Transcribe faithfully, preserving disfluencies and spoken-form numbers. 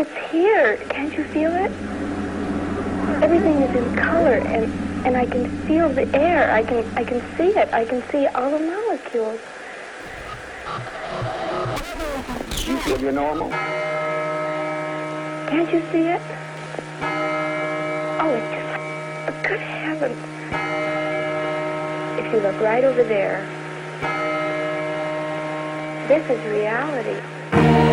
It's here. Can't you feel it? Everything is in color, and, and I can feel the air. I can I can see it. I can see all the molecules. You feel you're normal? Can't you see it? Oh, it's just, good heavens. If you look right over there, this is reality.